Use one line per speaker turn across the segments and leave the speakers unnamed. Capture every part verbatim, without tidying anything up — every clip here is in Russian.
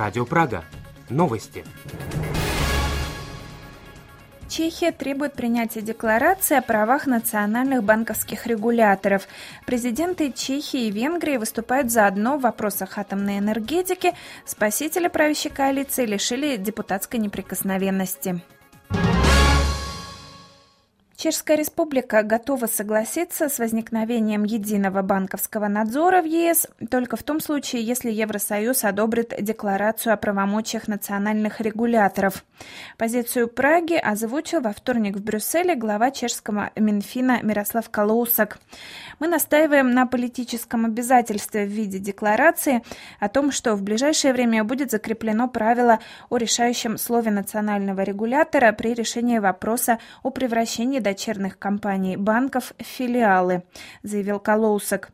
Радио Прага. Новости.
Чехия требует принятия декларации о правах национальных банковских регуляторов. Президенты Чехии и Венгрии выступают заодно в вопросах атомной энергетики. Спасители правящей коалиции лишили депутатской неприкосновенности. Чешская республика готова согласиться с возникновением единого банковского надзора в ЕС только в том случае, если Евросоюз одобрит декларацию о правомочиях национальных регуляторов. Позицию Праги озвучил во вторник в Брюсселе глава чешского Минфина Мирослав Калоусак. Мы настаиваем на политическом обязательстве в виде декларации о том, что в ближайшее время будет закреплено правило о решающем слове национального регулятора при решении вопроса о превращении дочерних компаний банков в филиалы, заявил Калоусак.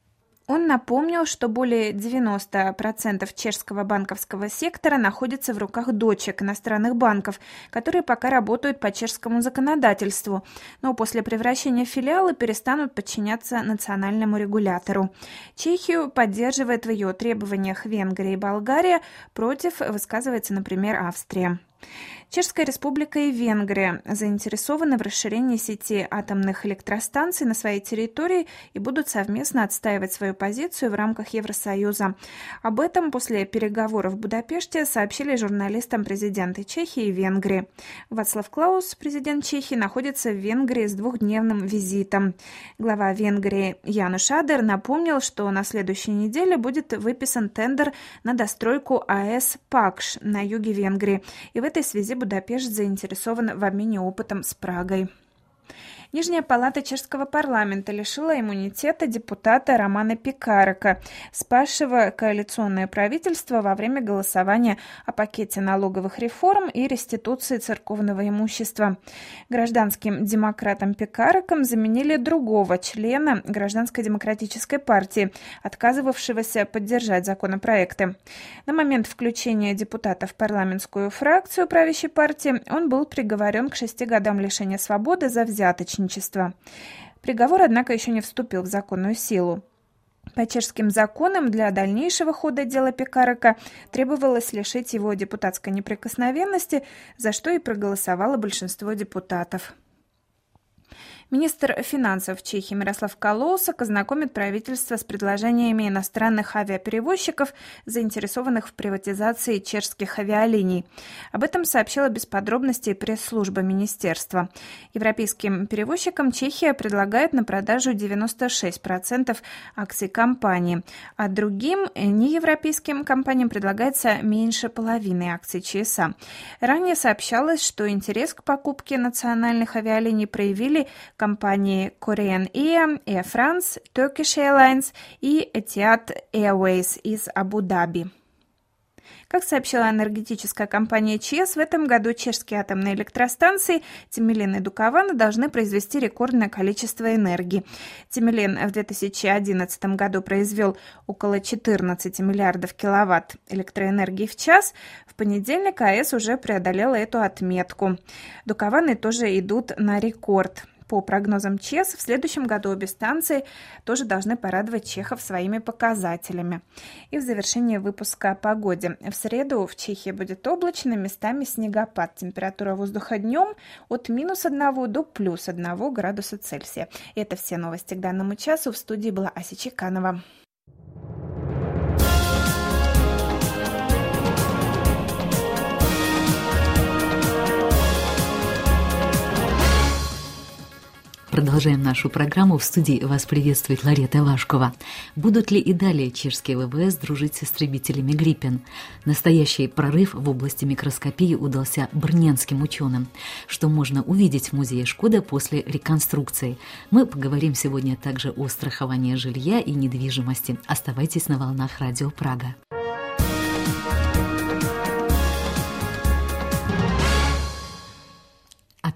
Он напомнил, что более девяносто процентов чешского банковского сектора находится в руках дочек иностранных банков, которые пока работают по чешскому законодательству, но после превращения в филиалы перестанут подчиняться национальному регулятору. Чехию поддерживает в ее требованиях Венгрия и Болгария, против высказывается, например, Австрия. Чешская республика и Венгрия заинтересованы в расширении сети атомных электростанций на своей территории и будут совместно отстаивать свою позицию в рамках Евросоюза. Об этом после переговоров в Будапеште сообщили журналистам президенты Чехии и Венгрии. Вацлав Клаус, президент Чехии, находится в Венгрии с двухдневным визитом. Глава Венгрии Януш Адер напомнил, что на следующей неделе будет выписан тендер на достройку АЭС Пакш на юге Венгрии, и в этой связи Будапешт заинтересован в обмене опытом с Прагой. Нижняя палата чешского парламента лишила иммунитета депутата Романа Пекарека, спасшего коалиционное правительство во время голосования о пакете налоговых реформ и реституции церковного имущества. Гражданским демократом Пекареком заменили другого члена Гражданской демократической партии, отказывавшегося поддержать законопроекты. На момент включения депутата в парламентскую фракцию правящей партии он был приговорен к шести годам лишения свободы за взяточничество. Приговор, однако, еще не вступил в законную силу. По чешским законам для дальнейшего хода дела Пекарека требовалось лишить его депутатской неприкосновенности, за что и проголосовало большинство депутатов. Министр финансов Чехии Мирослав Калоусак ознакомит правительство с предложениями иностранных авиаперевозчиков, заинтересованных в приватизации чешских авиалиний. Об этом сообщила без подробностей пресс-служба министерства. Европейским перевозчикам Чехия предлагает на продажу девяносто шесть процентов акций компании, а другим неевропейским компаниям предлагается меньше половины акций ЧСА. Ранее сообщалось, что интерес к покупке национальных авиалиний проявили компании Korean Air, Air France, Turkish Airlines и Etihad Airways из Абу-Даби. Как сообщила энергетическая компания ЧЕС, в этом году чешские атомные электростанции Темелин и Дукована должны произвести рекордное количество энергии. Темелин в две тысячи одиннадцатом году произвел около четырнадцать миллиардов киловатт электроэнергии в час. В понедельник АЭС уже преодолела эту отметку. Дукованы тоже идут на рекорд. По прогнозам ЧЕС, в следующем году обе станции тоже должны порадовать чехов своими показателями. И в завершение выпуска о погоде. В среду в Чехии будет облачно, местами снегопад. Температура воздуха днем от минус одного до плюс одного градуса Цельсия. И это все новости к данному часу. В студии была Ася Чеканова.
Продолжаем нашу программу. В студии вас приветствует Ларета Вашкова. Будут ли и далее чешские ВВС дружить с истребителями «Гриппен»? Настоящий прорыв в области микроскопии удался брненским ученым, что можно увидеть в музее «Шкода» после реконструкции. Мы поговорим сегодня также о страховании жилья и недвижимости. Оставайтесь на волнах Радио Прага.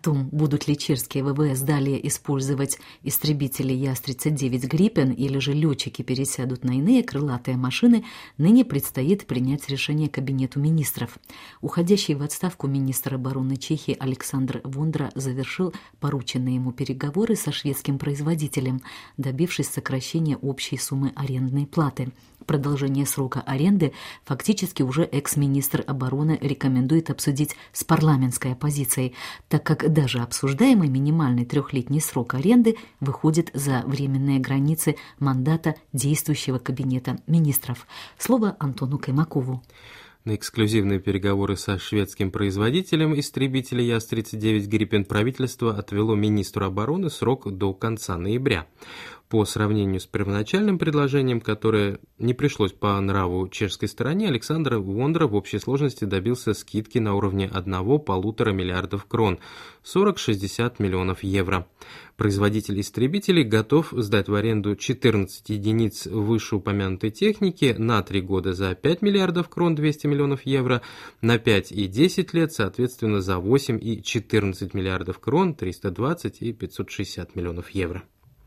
том, будут ли чешские ВВС далее использовать истребители Яс тридцать девять Гриппен или же летчики пересядут на иные крылатые машины, ныне предстоит принять решение Кабинету министров. Уходящий в отставку министр обороны Чехии Александр Вондра завершил порученные ему переговоры со шведским производителем, добившись сокращения общей суммы арендной платы. Продолжение срока аренды фактически уже экс-министр обороны рекомендует обсудить с парламентской оппозицией, так как даже обсуждаемый минимальный трехлетний срок аренды выходит за временные границы мандата действующего Кабинета министров. Слово Антону Каймакову.
На эксклюзивные переговоры со шведским производителем истребителей Яс тридцать девять Гриппен правительство отвело министру обороны срок до конца ноября. По сравнению с первоначальным предложением, которое не пришлось по нраву чешской стороне, Александр Вондра в общей сложности добился скидки на уровне одного-полутора миллиардов крон, сорок-шестьдесят миллионов евро. Производитель истребителей готов сдать в аренду четырнадцать единиц вышеупомянутой техники на три года за пять миллиардов крон, двести миллионов евро, на пять и десять лет, соответственно, за восемь и четырнадцать миллиардов крон, триста двадцать и пятьсот шестьдесят миллионов евро.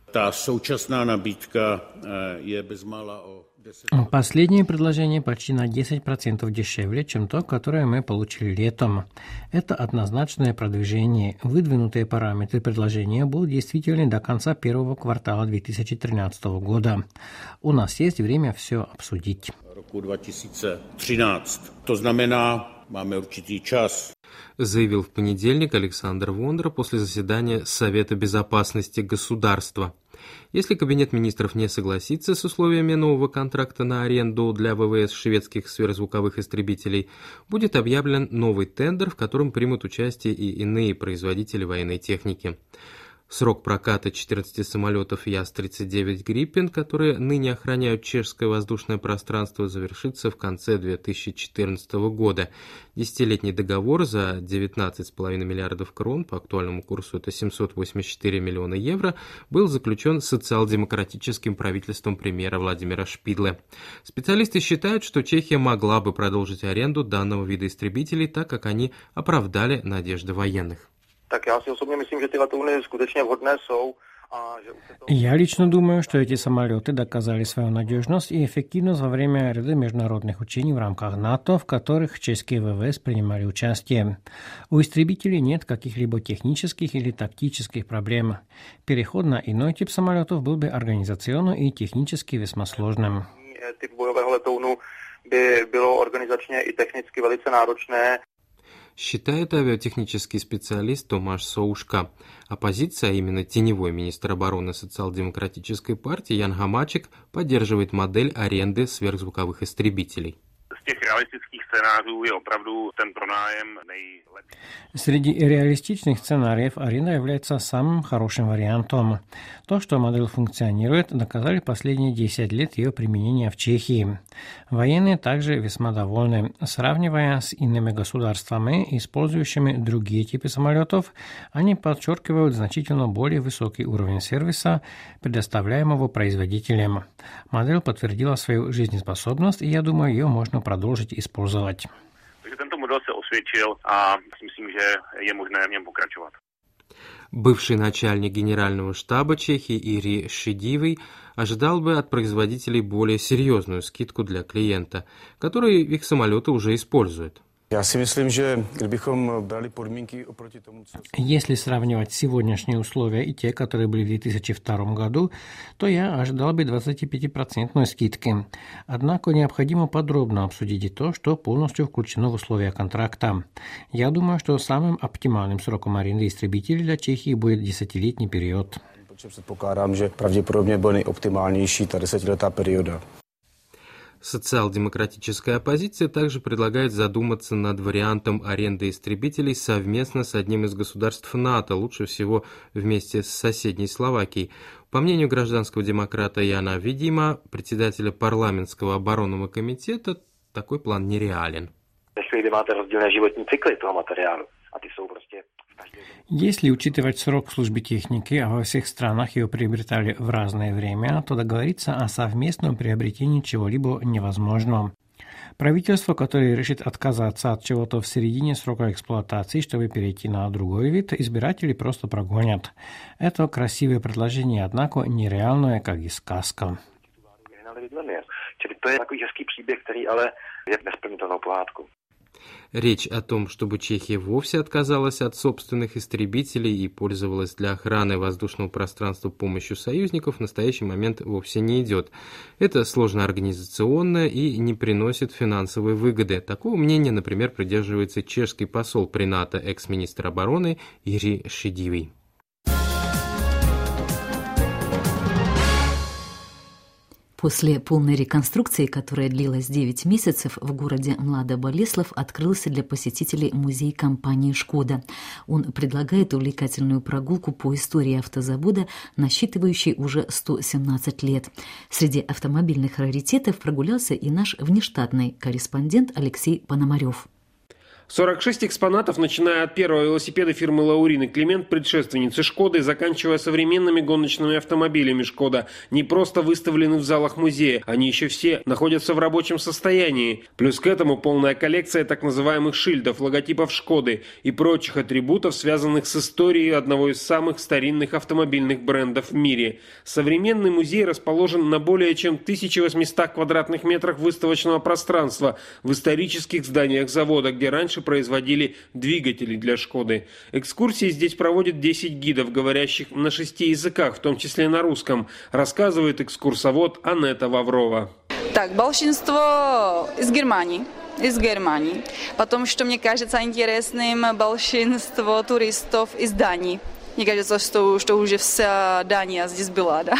Последнее предложение почти на десять процентов дешевле, чем то, которое мы получили летом. Это однозначное продвижение. Выдвинутые параметры предложения будут действительны до конца первого квартала две тысячи тринадцатого года. У нас есть время все обсудить.
два тысячи тринадцатый. То знамена, máme určitý čas.
Заявил в понедельник Александр Вондра после заседания Совета безопасности государства. Если Кабинет министров не согласится с условиями нового контракта на аренду для ВВС шведских сверхзвуковых истребителей, будет объявлен новый тендер, в котором примут участие и иные производители военной техники. Срок проката четырнадцати самолетов Яс тридцать девять Гриппен, которые ныне охраняют чешское воздушное пространство, завершится в конце две тысячи четырнадцатого года. Десятилетний договор за девятнадцать целых пять миллиардов крон, по актуальному курсу это семьсот восемьдесят четыре миллиона евро, был заключен социал-демократическим правительством премьера Владимира Шпидле. Специалисты считают, что Чехия могла бы продолжить аренду данного вида истребителей, так как они оправдали надежды военных.
Tak já si osobně myslím, že ty letouny skutečně vhodné jsou.
Я лично думаю, что эти самолеты доказали свою надежность и эффективность во время ряда международных учений в рамках НАТО, в которых чешские ВВС принимали участие. У истребителей нет каких-либо технических или тактических проблем. Переход на иной тип самолетов был бы организационно и технически весьма сложным.
Typ bojového letounu by bylo organizačně i technicky velice náročné.
Считает авиатехнический специалист Томаш Соушка. Оппозиция, а именно теневой министр обороны социал-демократической партии Ян Хамачек, поддерживает модель аренды сверхзвуковых истребителей.
Среди реалистичных сценариев аренда является самым хорошим вариантом. То, что модель функционирует, доказали последние десять лет ее применения в Чехии. Военные также весьма довольны. Сравнивая с иными государствами, использующими другие типы самолетов, они подчеркивают значительно более высокий уровень сервиса, предоставляемого производителем. Модель подтвердила свою жизнеспособность, и я думаю, ее можно продолжить использовать.
Tento model se osvědčil a myslím, že je možné v něm pokračovat.
Бывший начальник генерального штаба Чехии Ири Шидивый ожидал бы от производителей более серьезную скидку для клиента, который их самолеты уже использует.
Já si myslím, že kdybychom brali podmínky oproti tomu, co...
Если сравнивать сегодняшние условия и те, которые были в две тысячи втором году, то я ожидал бы двадцатипятипроцентной скидки. Однако необходимо подробно обсудить и то, что полностью включено в условия контракта. Я думаю, что самым оптимальным сроком аренды истребителей для Чехии будет десятилетний период.
Předpokládám, že pravděpodobně bude nejoptimálnější ta desetiletá perioda.
Социал-демократическая оппозиция также предлагает задуматься над вариантом аренды истребителей совместно с одним из государств НАТО, лучше всего вместе с соседней Словакией. По мнению гражданского демократа Яна Видима, председателя парламентского оборонного комитета, такой план нереален.
Если учитывать срок службы техники, а во всех странах ее приобретали в разное время, то договориться о совместном приобретении чего-либо невозможно. Правительство, которое решит отказаться от чего-то в середине срока эксплуатации, чтобы перейти на другой вид, избиратели просто прогонят. Это красивое предложение, однако нереальное, как и сказка.
Čili to je takový hezký příběh, který ale je nesplnitelnou pohádkou.
Речь о том, чтобы Чехия вовсе отказалась от собственных истребителей и пользовалась для охраны воздушного пространства помощью союзников, в настоящий момент вовсе не идет. Это сложно организационно и не приносит финансовой выгоды. Такого мнения, например, придерживается чешский посол при НАТО, экс-министр обороны Jiří Šedivý.
После полной реконструкции, которая длилась девять месяцев, в городе Млада-Болеслав открылся для посетителей музей компании «Шкода». Он предлагает увлекательную прогулку по истории автозавода, насчитывающей уже сто семнадцать лет. Среди автомобильных раритетов прогулялся и наш внештатный корреспондент Алексей Пономарев.
сорок шесть экспонатов, начиная от первого велосипеда фирмы Лаурины Климент, предшественницы «Шкоды», заканчивая современными гоночными автомобилями «Шкода», не просто выставлены в залах музея, они еще все находятся в рабочем состоянии. Плюс к этому полная коллекция так называемых шильдов, логотипов «Шкоды» и прочих атрибутов, связанных с историей одного из самых старинных автомобильных брендов в мире. Современный музей расположен на более чем тысяча восемьсот квадратных метрах выставочного пространства в исторических зданиях завода, где раньше производили двигатели для «Шкоды». Экскурсии здесь проводят десять гидов, говорящих на шести языках, в том числе на русском, рассказывает экскурсовод Анетта Ваврова.
Так, большинство из Германии. Из Германии. Потом, что мне кажется интересным, большинство туристов из Дании. Мне кажется, что, что уже вся Дания здесь была, да.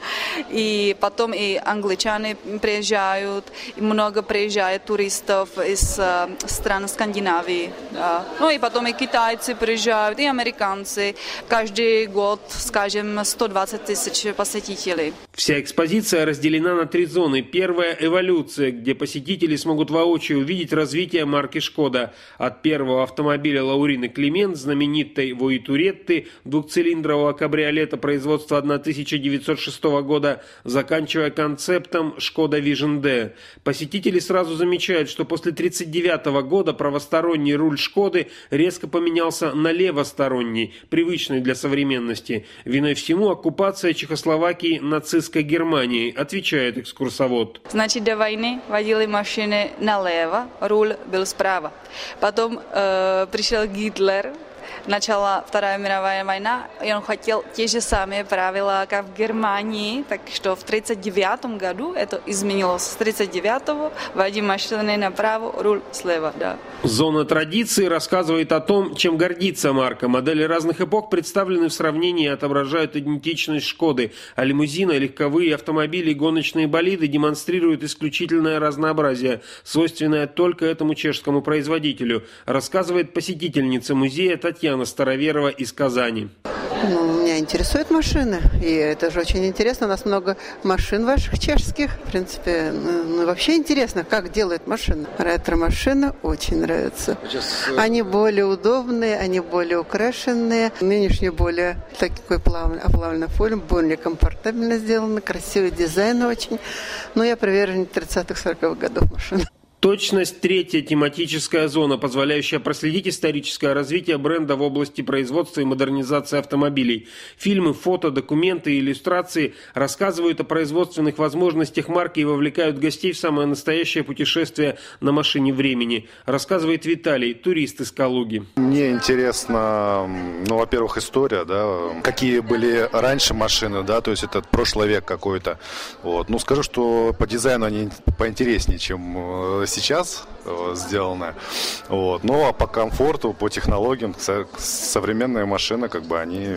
И потом и англичане приезжают, и много приезжает туристов из э, стран Скандинавии. Да. Ну и потом и китайцы приезжают, и американцы. Каждый год, скажем, сто двадцать тысяч посетителей.
Вся экспозиция разделена на три зоны. Первая – эволюция, где посетители смогут воочию увидеть развитие марки «Шкода». От первого автомобиля Лаурины Климент, знаменитой Воитуретты, двухцилиндрового кабриолета производства тысяча девятьсот шестого года, заканчивая концептом «Шкода Vision D». Посетители сразу замечают, что после тридцать девятого года правосторонний руль «Шкоды» резко поменялся на левосторонний, привычный для современности. Виной всему оккупация Чехословакии нацистской Германией, отвечает экскурсовод.
Значит, до войны водили машины налево, руль был справа. Потом э, пришел Гитлер. Начала Вторая мировая война, и он хотел те же самые правила, как в Германии, так что в тридцать девятом году это изменилось. С тридцать девятого води машины направо, руль слева, да.
Зона традиции рассказывает о том, чем гордится марка. Модели разных эпох представлены в сравнении и отображают идентичность «Шкоды», а лимузины, легковые автомобили и гоночные болиды демонстрируют исключительное разнообразие, свойственное только этому чешскому производителю, рассказывает посетительница музея Татьяна Староверова из Казани.
Ну, меня интересуют машины, и это же очень интересно. У нас много машин ваших чешских. В принципе, ну, вообще интересно, как делают машины. Ретро-машины очень нравятся. Сейчас... Они более удобные, они более украшенные. Нынешний более такой плавный, оплавленный форм, более комфортабельно сделаны, красивый дизайн очень. Но я приверженец тридцатых-сороковых годов машин.
Точность – третья тематическая зона, позволяющая проследить историческое развитие бренда в области производства и модернизации автомобилей. Фильмы, фото, документы и иллюстрации рассказывают о производственных возможностях марки и вовлекают гостей в самое настоящее путешествие на машине времени, рассказывает Виталий, турист из Калуги.
Мне интересно, ну, во-первых, история, да, какие были раньше машины, да, то есть это прошлый век какой-то. Вот. Ну, скажу, что по дизайну они поинтереснее, чем сейчас сделано. Вот. Ну, а по комфорту, по технологиям, современные машины, как бы они,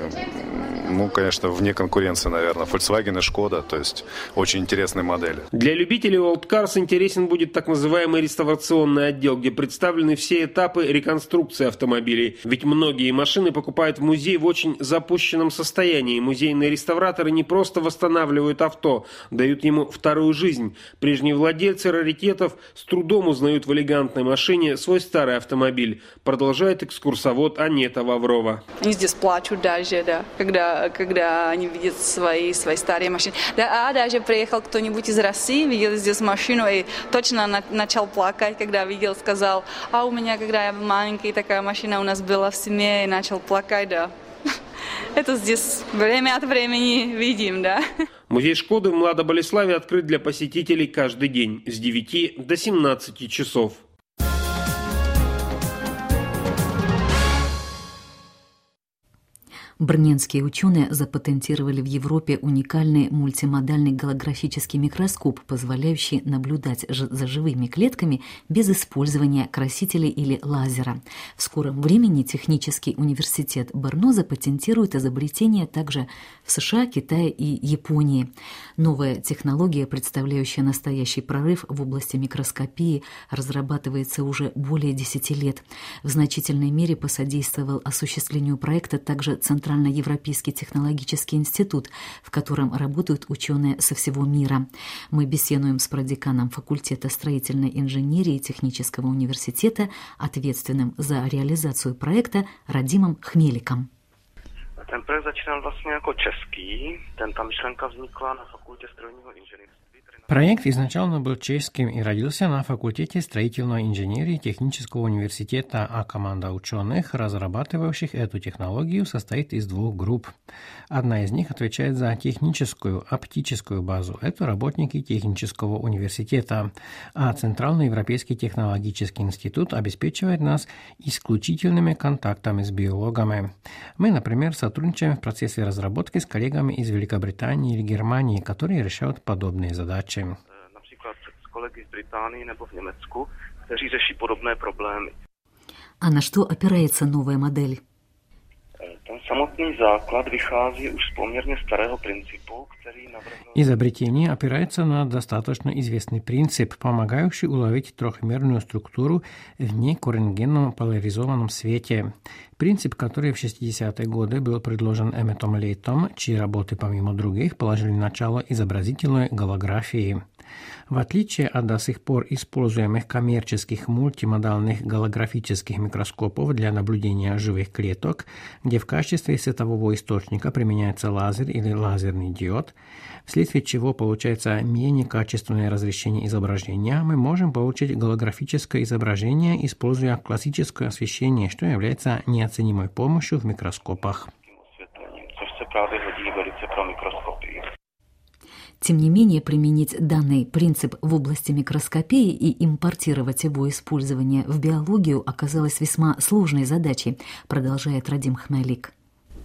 ну, конечно, вне конкуренции, наверное. Volkswagen и Шкода, то есть очень интересные модели.
Для любителей Old Cars интересен будет так называемый реставрационный отдел, где представлены все этапы реконструкции автомобилей. Ведь многие машины покупают в музей в очень запущенном состоянии. Музейные реставраторы не просто восстанавливают авто, дают ему вторую жизнь. Прежние владельцы раритетов с трудом узнают в элегантной машине свой старый автомобиль, продолжает экскурсовод Анетта Ваврова.
Они здесь плачут даже, да, когда когда они видят свои, свои старые машины. Да, а даже приехал кто-нибудь из России, видел здесь машину и точно на, начал плакать, когда видел, сказал, а у меня, когда я был маленький, такая машина у нас была в семье, и начал плакать, да. Это здесь время от времени видим, да.
Музей «Шкоды» в Младоболеславе открыт для посетителей каждый день с девяти до семнадцати часов.
Брненские ученые запатентировали в Европе уникальный мультимодальный голографический микроскоп, позволяющий наблюдать за живыми клетками без использования красителей или лазера. В скором времени Технический университет Брно запатентирует изобретение также в США, Китае и Японии. Новая технология, представляющая настоящий прорыв в области микроскопии, разрабатывается уже более десяти лет. В значительной мере посодействовал осуществлению проекта также Центральный Европейский технологический институт, в котором работают ученые со всего мира. Мы беседуем с продеканом факультета строительной инженерии Технического университета, ответственным за реализацию проекта Радимом Хмеликом.
Ten projekt začínal vlastně jako český, ten ta myšlenka vznikla na fakultě strojního inženýrství.
Проект изначально был чешским и родился на факультете строительной инженерии Технического университета, а команда ученых, разрабатывающих эту технологию, состоит из двух групп. Одна из них отвечает за техническую, оптическую базу. Это работники Технического университета, а Центральный Европейский технологический институт обеспечивает нас исключительными контактами с биологами. Мы, например, сотрудничаем в процессе разработки с коллегами из Великобритании или Германии, которые решают подобные задачи.
Například s kolegy z Británii nebo v Německu, kteří řeší podobné problémy.
А на что опирается новая модель?
Ten samotný základ vychází už z poměrně starého principu, který navrhl...
Изобретение опирается на достаточно известный принцип, помогающий уловить трехмерную структуру в некоррентгенном поляризованном свете. Принцип, который в шестидесятые годы был предложен Эмметом Лейтом, чьи работы, помимо других, положили начало изобразительной голографии. В отличие от до сих пор используемых коммерческих мультимодальных голографических микроскопов для наблюдения живых клеток, где в качестве светового источника применяется лазер или лазерный диод, вследствие чего получается менее качественное разрешение изображения, мы можем получить голографическое изображение, используя классическое освещение, что является неоценимой помощью в микроскопах.
Тем не менее, применить данный принцип в области микроскопии и импортировать его использование в биологию оказалось весьма сложной задачей, продолжает Радим Хмелик.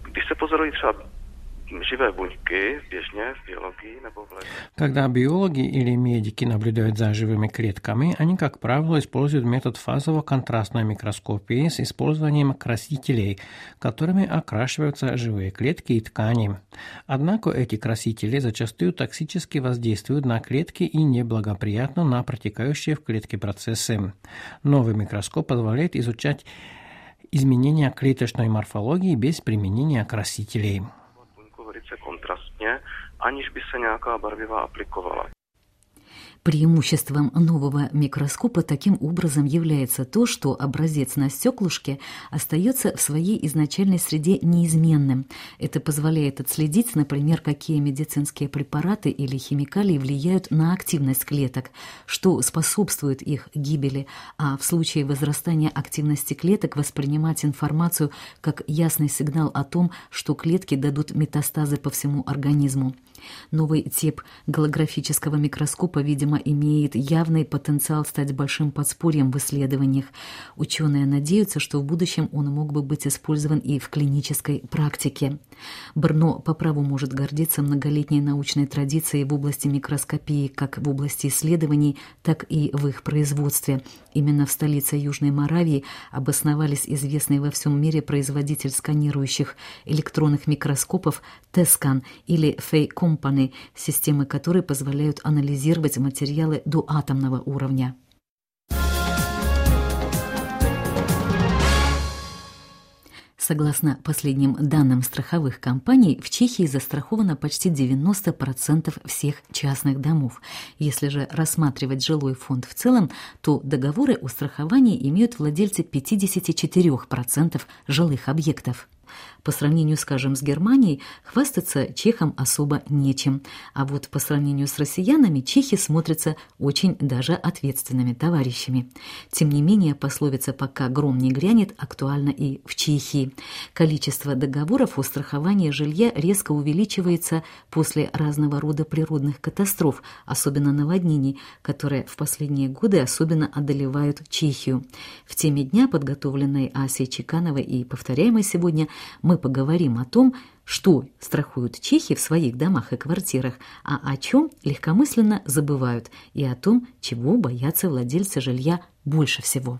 Когда биологи или медики наблюдают за живыми клетками, они, как правило, используют метод фазово-контрастной микроскопии с использованием красителей, которыми окрашиваются живые клетки и ткани. Однако эти красители зачастую токсически воздействуют на клетки и неблагоприятно на протекающие в клетке процессы. Новый микроскоп позволяет изучать изменения клеточной морфологии без применения красителей.
Kontrastně, aniž by se nějaká barviva aplikovala.
Преимуществом нового микроскопа таким образом является то, что образец на стеклышке остается в своей изначальной среде неизменным. Это позволяет отследить, например, какие медицинские препараты или химикалии влияют на активность клеток, что способствует их гибели, а в случае возрастания активности клеток воспринимать информацию как ясный сигнал о том, что клетки дадут метастазы по всему организму. Новый тип голографического микроскопа, видимо, имеет явный потенциал стать большим подспорьем в исследованиях. Ученые надеются, что в будущем он мог бы быть использован и в клинической практике. Брно по праву может гордиться многолетней научной традицией в области микроскопии, как в области исследований, так и в их производстве. Именно в столице Южной Моравии обосновались известный во всем мире производитель сканирующих электронных микроскопов Tescan или Fay Company, системы которой позволяют анализировать материалы до атомного уровня. Согласно последним данным страховых компаний, в Чехии застраховано почти девяносто процентов всех частных домов. Если же рассматривать жилой фонд в целом, то договоры о страховании имеют владельцы пятьдесят четыре процента жилых объектов. По сравнению, скажем, с Германией, хвастаться чехам особо нечем. А вот по сравнению с россиянами чехи смотрятся очень даже ответственными товарищами. Тем не менее, пословица «пока гром не грянет» актуальна и в Чехии. Количество договоров о страховании жилья резко увеличивается после разного рода природных катастроф, особенно наводнений, которые в последние годы особенно одолевают Чехию. В теме дня, подготовленной Асей Чекановой и повторяемой сегодня, мы поговорим о том, что страхуют чехи в своих домах и квартирах, а о чем легкомысленно забывают, и о том, чего боятся владельцы жилья больше всего.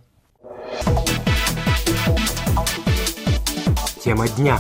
Тема дня.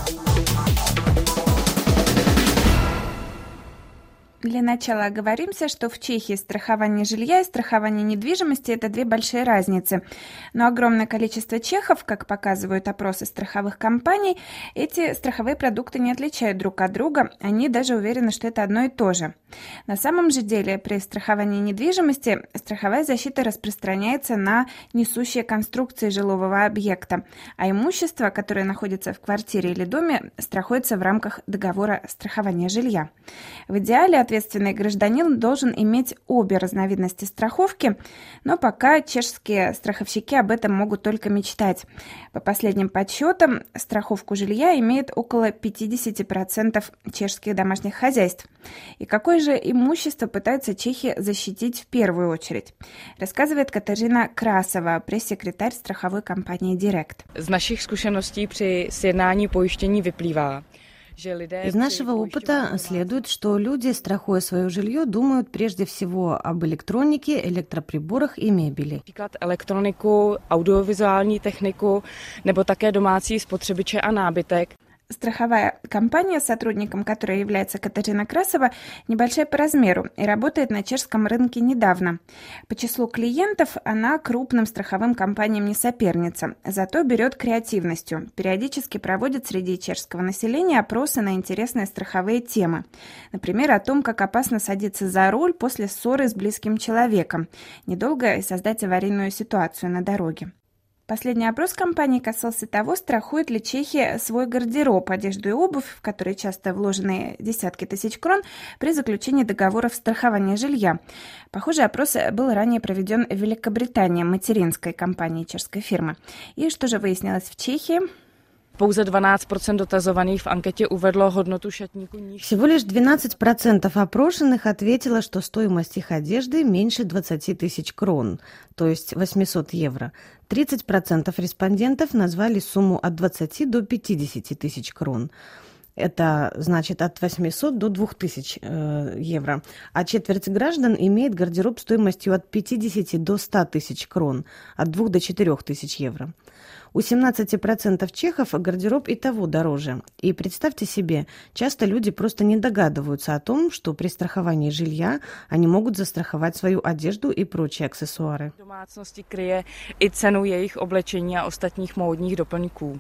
Для начала оговоримся, что в Чехии страхование жилья и страхование недвижимости – это две большие разницы. Но огромное количество чехов, как показывают опросы страховых компаний, эти страховые продукты не отличают друг от друга, они даже уверены, что это одно и то же. На самом же деле при страховании недвижимости страховая защита распространяется на несущие конструкции жилого объекта, а имущество, которое находится в квартире или доме, страхуется в рамках договора страхования жилья. В идеале ответственный гражданин должен иметь обе разновидности страховки, но пока чешские страховщики об этом могут только мечтать. По последним подсчетам, страховку жилья имеет около пятьдесят процентов чешских домашних хозяйств. И какое же имущество пытаются чехи защитить в первую очередь, рассказывает Kateřina Krásová, пресс-секретарь страховой компании Direct.
З наших зkušeností při sjednání pojištění vyplývá.
Из нашего опыта следует, что люди, страхуя свое жилье, думают прежде всего об электронике, электроприборах и мебели.
Например, elektroniku, audiovizuální techniku, nebo také domácí spotřebiče a nábytek.
Страховая компания, сотрудником которой является Kateřina Krásová, небольшая по размеру и работает на чешском рынке недавно. По числу клиентов она крупным страховым компаниям не соперница, зато берет креативностью. Периодически проводит среди чешского населения опросы на интересные страховые темы. Например, о том, как опасно садиться за руль после ссоры с близким человеком, недолго и создать аварийную ситуацию на дороге. Последний опрос компании касался того, страхуют ли чехи свой гардероб, одежду и обувь, в которые часто вложены десятки тысяч крон, при заключении договоров страхования жилья. Похожий опрос был ранее проведен в Великобритании материнской компанией чешской фирмы. И что же выяснилось в Чехии?
Pouze dvanáct procent dotazovaných v anketě uvedlo hodnotu šatníku nižší.
Всего лишь двенадцать процентов опрошенных ответило, что стоимость их одежды меньше двадцать тысяч крон, то есть восемьсот евро. тридцать процентов респондентов назвали сумму от двадцати до пятидесяти тысяч крон. Это значит от восьмисот до двух тысяч э, евро. А четверть граждан имеет гардероб стоимостью от пятидесяти до ста тысяч крон, от двух до четырех тысяч евро. У семнадцати процентов чехов гардероб и того дороже. И представьте себе, часто люди просто не догадываются о том, что при страховании жилья они могут застраховать свою одежду и прочие аксессуары.
Domácnosti kryje i cenu jejich oblečení a ostatních módních doplňků.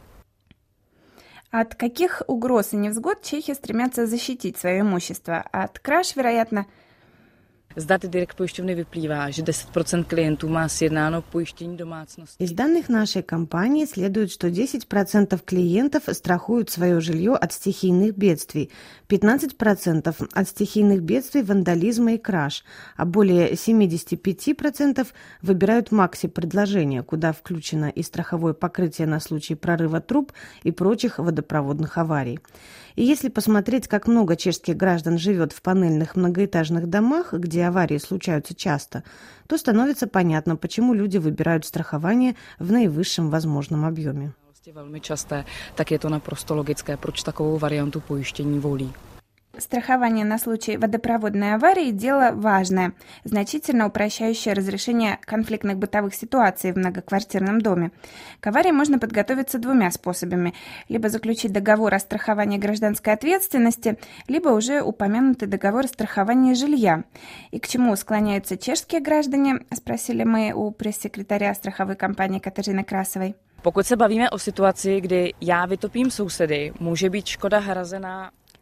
От каких угроз и невзгод чехи стремятся защитить свое имущество? От краж, вероятно.
Z dat Direct pojišťovny vyplývá, že deset procent klientů má sjednáno pojištění domácnosti.
Из данных нашей компании следует, что десять процентов клиентов страхуют свое жилье от стихийных бедствий, пятнадцать процентов от стихийных бедствий, вандализма и краж, а более семьдесят пять процентов выбирают макси-предложение, куда включено и страховое покрытие на случай прорыва труб и прочих водопроводных аварий. И если посмотреть, как много чешских граждан живет в панельных многоэтажных домах, где аварии случаются часто, то становится понятно, почему люди выбирают страхование в наивысшем возможном объеме.
Velmi časté, tak je to naprosto logické, proč takovou variantu pojištění volí.
Страхование на случай водопроводной аварии – дело важное, значительно упрощающее разрешение конфликтных бытовых ситуаций в многоквартирном доме. К аварии можно подготовиться двумя способами – либо заключить договор о страховании гражданской ответственности, либо уже упомянутый договор о страховании жилья. И к чему склоняются чешские граждане, спросили мы у пресс-секретаря страховой компании Kateřiny Krásové.
Pokud se bavíme o situaci, kdy já vytopím sousedy, může být škoda hrazená.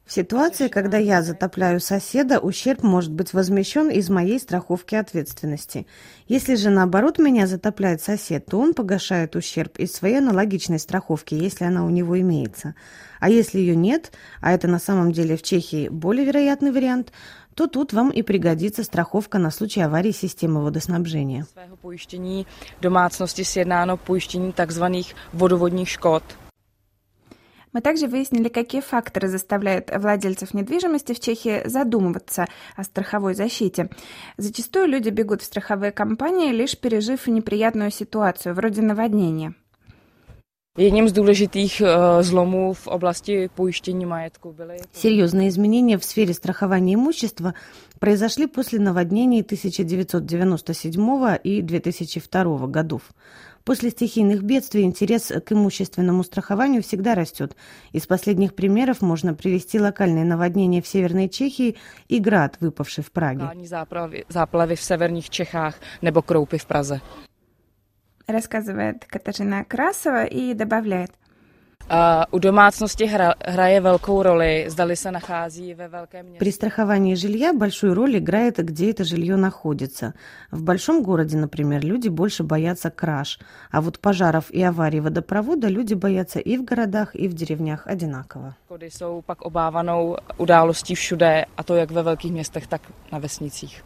В ситуации, когда я затопляю соседа, ущерб может быть возмещен из моей страховки ответственности. Если же наоборот меня затопляет сосед, то он погашает ущерб из своей аналогичной страховки, если она у него имеется. А если ее нет, а это на самом деле в Чехии более вероятный вариант, то тут вам и пригодится страховка на случай аварии системы водоснабжения.
Svého pojištění domácnosti sjednáno pojištění takzvaných vodovodních škod.
Мы также выяснили, какие факторы заставляют владельцев недвижимости в Чехии задумываться о страховой защите. Зачастую люди бегут в страховые компании, лишь пережив неприятную ситуацию, вроде наводнения.
Jedním z důležitých zlomů v oblasti pojištění majetku byly...
Серьезные изменения в сфере страхования имущества произошли после наводнений тысяча девятьсот девяносто седьмого и две тысячи второго годов. После стихийных бедствий интерес к имущественному страхованию всегда растет. Из последних примеров можно привести локальные наводнения в Северной Чехии и град, выпавший в Праге.
Záplavy, záplavy v severních Čechách nebo kroupy v Praze.
Рассказывает Катарина Красова и добавляет.
Uh, у domácnosti hra, hraje velkou roli, zdali se nachází ve velkém městě.
При страховании жилья большую роль играет, где это жилье находится. В большом городе, например, люди больше боятся краж, а вот пожаров и аварий водопровода люди боятся и в городах, и в деревнях одинаково.
Škody jsou pak obávanou událostí všude, a to jak ve velkých městech, tak na vesnicích.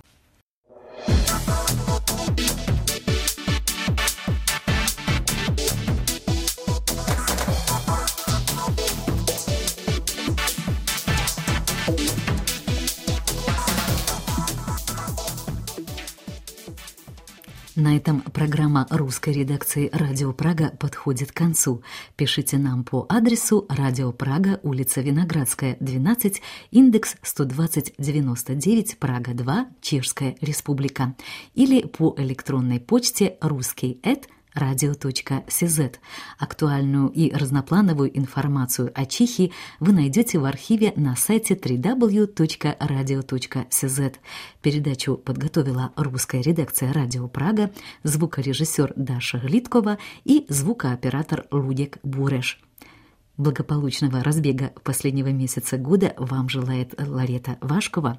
На этом программа русской редакции «Радио Прага» подходит к концу. Пишите нам по адресу «Радио Прага», улица Виноградская, двенадцать, индекс сто двадцать девяносто девять, Прага два, Чешская Республика. Или по электронной почте русский эт радио точка cz. Актуальную и разноплановую информацию о Чехии вы найдете в архиве на сайте дабл ю дабл ю дабл ю точка радио точка cz. Передачу подготовила русская редакция «Радио Прага», звукорежиссер Даша Глиткова и звукооператор Лудек Буреш. Благополучного разбега последнего месяца года вам желает Ларета Вашкова.